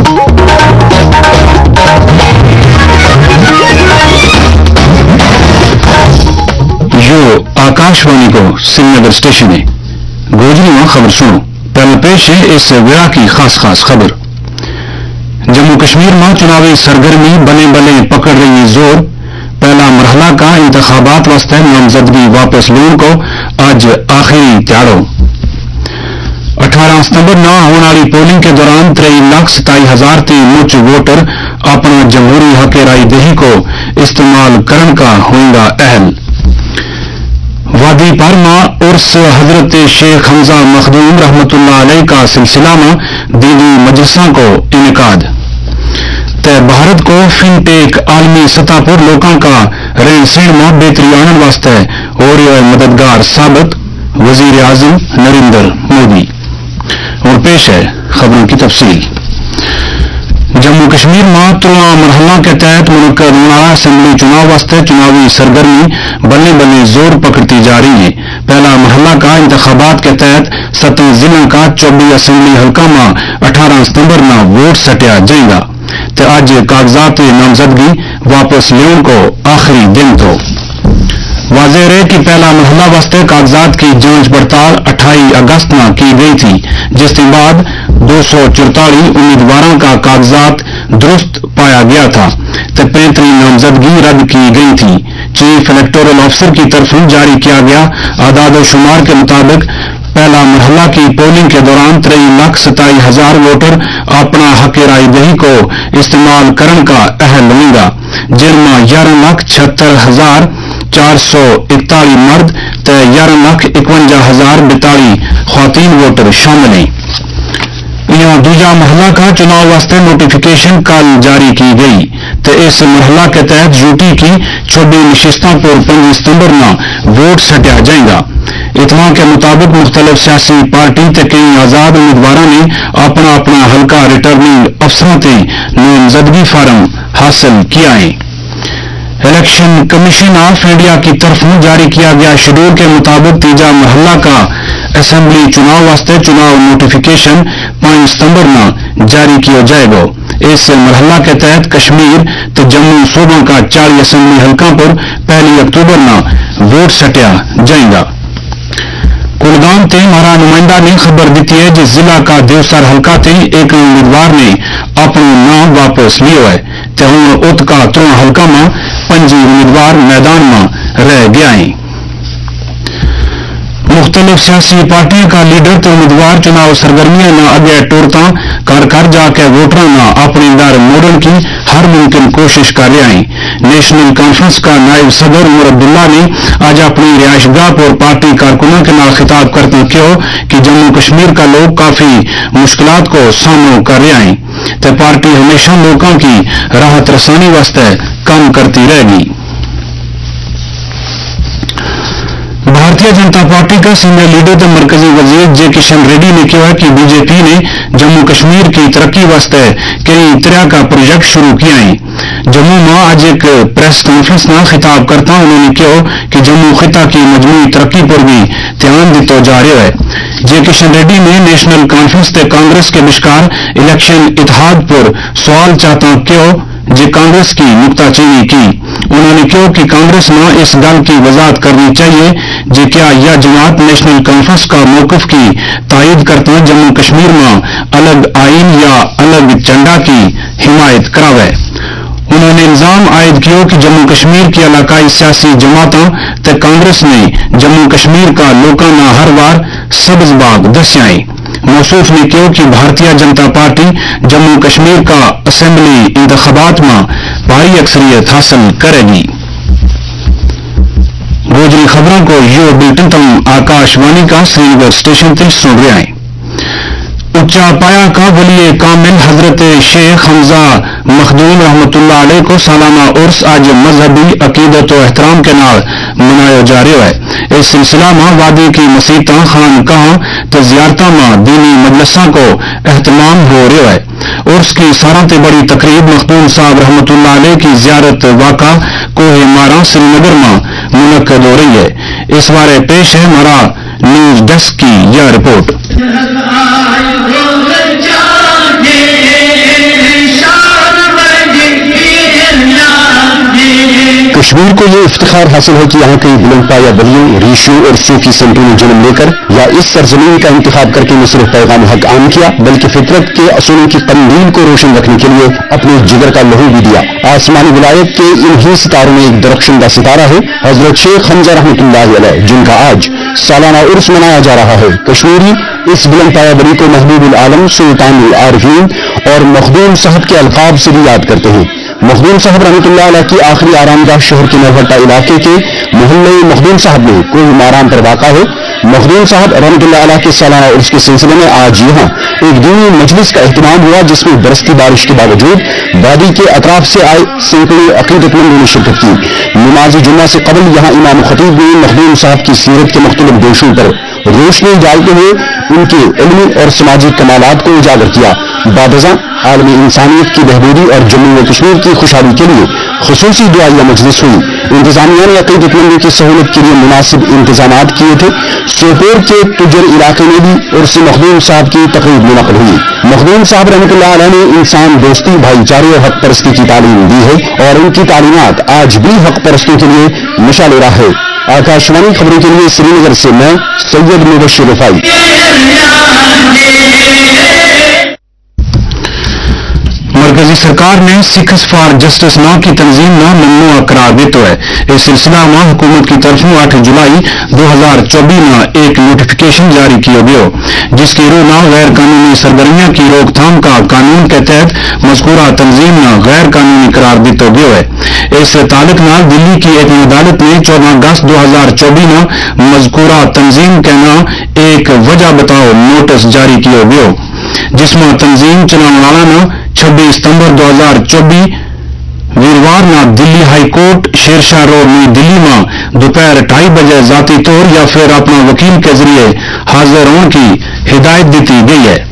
आकाशवाणी को श्रीनगर स्टेशन है। गोजरी खबर सुनो। पहले पेश है इस वेला की खास खबर। जम्मू कश्मीर में चुनावी सरगर्मी बल्ले बल्ले पकड़ रही जोर। पहला मरहला का इंतखाबात वास्ते नामजदगी वापस लेने को आज आखिरी त्याड़ो। 18 सितंबर न होने वाली पोलिंग के दौरान 3,27,000 ती मुच वोटर अपना जमहूरी हक राय दही को इस्तेमाल करने का होगा अहल। वादी पारमा उर्स हजरत शेख हमजा मखदूम रहमतुल्लाह अलैह का सिलसिला में दीनी मजलिसा को इनकाद। तय भारत को फिनटेक आलमी सतह पर लोगों का रहन सहन में बेहतरी आने वास्ते और मददगार साबित वजीर आजम नरेंद्र मोदी। और पेश है खबरों की तफसील। जम्मू कश्मीर में 13 मरहलों के तहत मुनक्कद होने वाला असेंबली चुनाव वास्ते चुनावी सरगर्मी बल्ले बल्ले जोर पकड़ती जा रही है। पहला मरहला का इंतखाबात के तहत 17 जिलों का 24 असेंबली हल्का में 18 सितंबर में वोट सटिया जाएगा। तो आज कागजात नामजदगी वापस लेने को आखिरी दिन तो वाज़ेह है कि पहला मरहला वास्ते कागजात की जांच पड़ताल 28 अगस्त में की गई थी, जिसके बाद 244 उम्मीदवारों का कागजात दुरुस्त पाया गया था। तो 35 नामजदगी रद्द की गई थी। चीफ इलेक्टोरल ऑफिसर की तरफ जारी किया गया आदाद शुमार के मुताबिक पहला मरहला की पोलिंग के दौरान 3,27,000 वोटर अपना हक राय दही को इस्तेमाल करने का अहल होगा, जिनमें 11,76,441 मर्द तो 11,51,042 ख्वातीन वोटर शामिल हैं। यहाँ दूजा मरहला का चुनाव वास्ते नोटिफिकेशन कल जारी की गई। तो इस मरहला के तहत यूटी की 26 नशिस्तों पर 5 सितंबर में वोट सटिया जाएगा। इतमा के मुताबिक मुख्तलिफ सियासी पार्टी ते कई आजाद उम्मीदवारों ने अपना अपना हल्का रिटर्निंग अफसरों से नामजदगी फार्म हासिल किया है। इलेक्शन कमीशन ऑफ इंडिया की तरफ जारी किया गया शेड्यूल के मुताबिक तीजा मरहला का असेंबली चुनाव वास्ते चुनाव नोटिफिकेशन 5 सितंबर में जारी किया जाएगा। इस मरहला के तहत कश्मीर तो जम्मू सूबों का 40 असेंबली हल्का पर 1 अक्टूबर में वोट सटिया जाएगा। कुलगाम ते हमारा नुमाइंदा ने खबर दी है जिस जिला का देवसर हल्का ते एक उम्मीदवार ने अपना नाम वापस लिया है। तो हूं उत का 3 हल्का में 5 उम्मीदवार मैदान में रह गया है। मुख्तलिफ सियासी पार्टियों का लीडर तो उम्मीदवार चुनाव सरगर्मियां न अगे टोरता कर जाके वोटरों न अपनी दर मोड़न की हर मुमकिन कोशिश कर रहे हैं। नेशनल कॉन्फ्रेंस का नायब सदर उमर अब्दुल्ला ने आज अपनी रिहायशगाह पर पार्टी कारकुनों के नाल खिताब करते कहो कि जम्मू कश्मीर का लोग काफी मुश्किलात को सामना कर रहे हैं। तो पार्टी हमेशा लोगों की राहत रसानी वास्ते काम करती रहेगी। भारतीय जनता पार्टी का सीनियर लीडर तो मरकजी वजीर जे किशन रेड्डी ने कहा कि बीजेपी ने जम्मू कश्मीर की तरक्की वास्ते कई तरह का प्रोजेक्ट शुरू किया है। जम्मू में आज एक प्रेस कॉन्फ्रेंस में खिताब करता उन्होंने कहा कि जम्मू खिता की मजमूई तरक्की पर भी ध्यान दिता जा रहा है। जे किशन रेड्डी ने नेशनल कॉन्फ्रेंस ते कांग्रेस के विचकार इलेक्शन इतिहाद पर सवाल चाहता कहो जे कांग्रेस की नुक्ताचीनी की। उन्होंने कहा कि कांग्रेस ने इस गल की वजाहत करनी चाहिए जे क्या यह जमात नेशनल कॉन्फ्रेंस का मौकफ की तायद करता जम्मू कश्मीर में अलग आइन या अलग झंडा की हिमायत करावे। उन्होंने इल्जाम आयद किया कि जम्मू कश्मीर की इलाकाई सियासी जमातों ते कांग्रेस ने जम्मू कश्मीर का लोगों ने हर बार सब्ज बाग दसिया है। मौसूफ ने कहा कि भारतीय जनता पार्टी जम्मू कश्मीर का असेंबली इंतखाबात में भारी अक्सरियत हासिल करेगी। गोजरी खबरों को यो बुलेटिन तुम आकाशवाणी का श्रीनगर स्टेशन से सुन रहे हैं। उच्चा पाया का वली कामिल हजरत शेख हमजा मखदूम रहमतुल्लाह अलैह को सालाना उर्स आज मजहबी अकीदत और एहतराम के नाल मनाया जा रहा है। इस सिलसिला में वादी की मसीता खानकाह तो जियारत में दीनी मजलसा को एहतमाम हो रहा है। उर्स की सारा ते बड़ी तकरीब मखदूम साहब रहमतुल्लाह अलैह की जियारत वाका कोहे मारा श्रीनगर में मुनक्कद हो रही है। इस बारे पेश है हमारा न्यूज डेस्क की यह रिपोर्ट। کشمیر کو یہ افتخار حاصل ہے کہ یہاں کئی بلند پایہ ولیوں، ریشوں اور صوفی سنتوں نے جنم لے کر یا اس سرزمین کا انتخاب کر کے نہ صرف پیغام حق عام کیا بلکہ فطرت کے اصولوں کی قندیل کو روشن رکھنے کے لیے اپنے جگر کا لہو بھی دیا۔ آسمانی ولایت کے انہی ستاروں میں ایک درخشندہ ستارہ ہے حضرت شیخ حمزہ رحمۃ اللہ علیہ، جن کا آج سالانہ عرس منایا جا رہا ہے۔ کشمیری اس بلند پایہ ولی کو محبوب العالم، سلطان العارفین اور مخدوم صاحب کے القاب سے بھی یاد کرتے ہیں۔ مخدوم صاحب رحمۃ اللہ علیہ کی آخری آرام گاہ شہر کے نوہٹہ علاقے کے محلے مخدوم صاحب میں کوئی مارام پر واقع ہے۔ مخدوم صاحب رحمۃ اللہ علیہ کے سالانہ عرس کے سلسلے میں آج یہاں ایک دینی مجلس کا اہتمام ہوا، جس میں برستی بارش کے باوجود وادی کے اطراف سے آئے سینکڑوں عقیدت مندوں نے شرکت کی۔ نماز جمعہ سے قبل یہاں امام خطیب نے مخدوم صاحب کی سیرت کے مختلف دوشوں پر روشنی ڈالتے ہوئے ان کے علمی اور سماجی کمالات کو اجاگر کیا۔ بعد ازاں عالمی انسانیت کی بہبودی اور جموں و کشمیر کی خوشحالی کے لیے خصوصی دعائیہ مجلس ہوئی۔ انتظامیہ نے عقیدت مندوں کی سہولت کے لیے مناسب انتظامات کیے تھے۔ سوپور کے تجر علاقے میں بھی عرس مخدوم صاحب کی تقریب منعقد ہوئی۔ مخدوم صاحب رحمۃ اللہ علیہ نے انسان دوستی، بھائی چارے اور حق پرستی کی تعلیم دی ہے اور ان کی تعلیمات آج بھی حق پرستوں کے لیے مشعل راہ ہے۔ آکاشوانی خبروں کے لیے سری نگر سے میں سید مبشر رفائی۔ مرکزی سرکار نے سکھس فار جسٹس نام کی تنظیم نہ ممنوع قرار دیتے ہوئے اس سلسلہ میں حکومت کی طرف 8 جولائی 2024 میں ایک نوٹیفکیشن جاری کیا گیا، جس کی روح نہ غیر قانونی سرگرمیاں کی روک تھام کا قانون کے تحت مذکورہ تنظیم نہ غیر قانونی قرار دیتے گیا ہے۔ اس تعلق نہ دلی کی ایک عدالت نے 14 اگست 2024 میں مذکورہ تنظیم کے نام ایک وجہ بتاؤ نوٹس جاری کیا گیا، جس میں تنظیم چلانے والا نے 26 ستمبر 2024 ویروار میں Delhi high court Sher Shah road نئی دلی میں دوپہر 2:30 بجے ذاتی طور یا پھر اپنا وکیل کے ذریعے حاضر ہونے کی ہدایت دیتی گئی ہے۔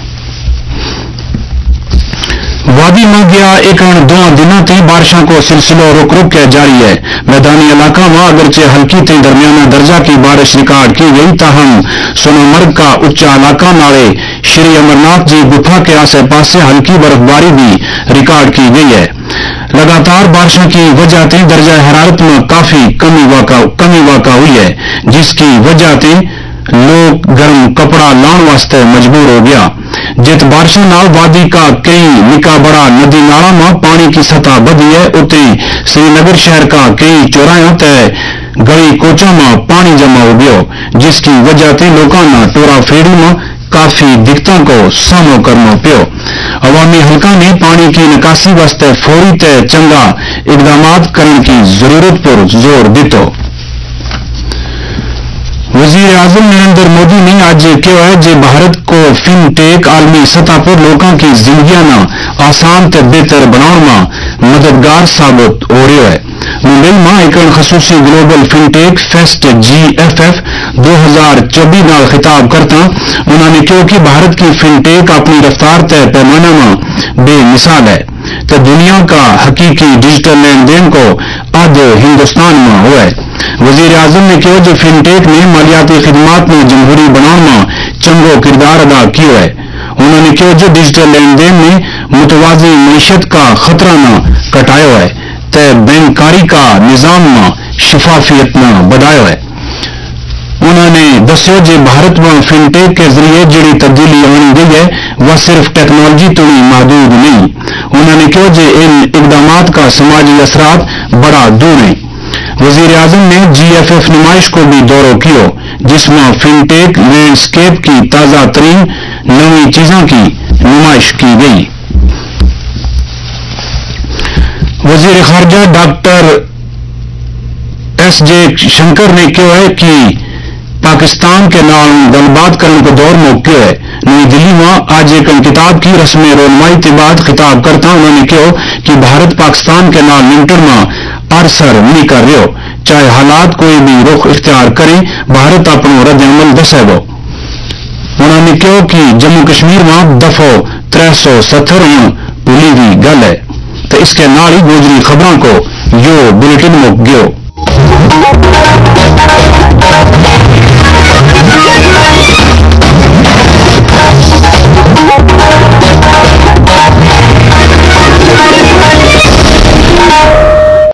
وادی میں گیا ایک 2 دنوں تھی بارشوں کو سلسلہ رک رک کے جاری ہے۔ میدانی علاقہ میں اگرچہ ہلکی تھی درمیانہ درجہ کی بارش ریکارڈ کی گئی، تاہم سونامرگ کا اونچا علاقہ نالے شری امرناتھ جی گفا کے آسے پاس سے ہلکی برف باری بھی ریکارڈ کی گئی ہے۔ لگاتار بارشوں کی وجہ سے درجہ حرارت میں کافی کمی واقع ہوئی ہے، جس کی وجہ سے لوگ گرم کپڑا لان واسطے مجبور ہو گیا۔ جت بارشوں نال وادی کا کئی نکا بڑا ندی نالا میں پانی کی سطح بدھی ہے، اتنی سری نگر شہر کا کئی چوراہوں تے گلی کوچوں میں پانی جمع ہو گیا، جس کی وجہ سے لوگوں نے ٹورا فیری میں کافی دقتوں کو سامنا کرنا پیا۔ عوامی حلقہ نے پانی کی نکاسی واسطے فوری تے چنگا اقدامات کرنے کی ضرورت پر زور دیتا۔ وزیر اعظم نریندر مودی نے آج کہا ہے کہ بھارت کو فن ٹیک عالمی سطح پر لوگوں کی زندگیاں آسان تے بہتر بنانے میں مددگار ثابت ہو رہا ہے۔ ممبئی میں ایک خصوصی global fintech fest GFF 2024 نال خطاب کرتا انہوں نے کہا کہ بھارت کی فن ٹیک اپنی رفتار طے پیمانہ میں بے مثال ہے تو دنیا کا حقیقی ڈیجیٹل لین دین کو آج ہندوستان میں ہوا ہے۔ وزیر اعظم نے کہا کہ فن ٹیک نے مالیاتی خدمات میں جمہوری بنانے میں چنگو کردار ادا کیا ہے۔ انہوں نے کہا کہ ڈیجیٹل لین دین نے متوازی معیشت کا خطرہ نہ کٹایا ہے تے بینکاری کا نظام میں شفافیت نہ بڑھایا ہے۔ انہوں نے دسیا کہ بھارت میں فن ٹیک کے ذریعے جڑی تبدیلی آنی گئی ہے وہ صرف ٹیکنالوجی تو ہی محدود نہیں۔ انہوں نے کہا کہ ان اقدامات کا سماجی اثرات بڑا دور ہیں۔ وزیر اعظم نے GFF نمائش کو بھی دورہ کیا، جس میں فن ٹیک لینڈسکیپ کی تازہ ترین نئی چیزوں کی نمائش کی گئی۔ وزیر خارجہ ڈاکٹر S.J. شنکر نے کہا ہے کہ پاکستان کے نام گل بات کرنے کو دور موقع ہے۔ نئی دلی میں آج ایک کتاب کی رسم رونمائی کے بعد خطاب کرتا انہوں نے کہا کہ بھارت پاکستان کے نام لنٹر میں ارسر نہیں کر رہے ہو، چاہے حالات کوئی بھی رخ اختیار کریں، بھارت اپنا رد عمل دسے گا۔ انہوں نے کہا کہ جموں کشمیر میں دفعہ 370 بھولی ہوئی گل ہے تو اس کے نال ہی گوجری خبروں کو یو بلیٹن مک گیو۔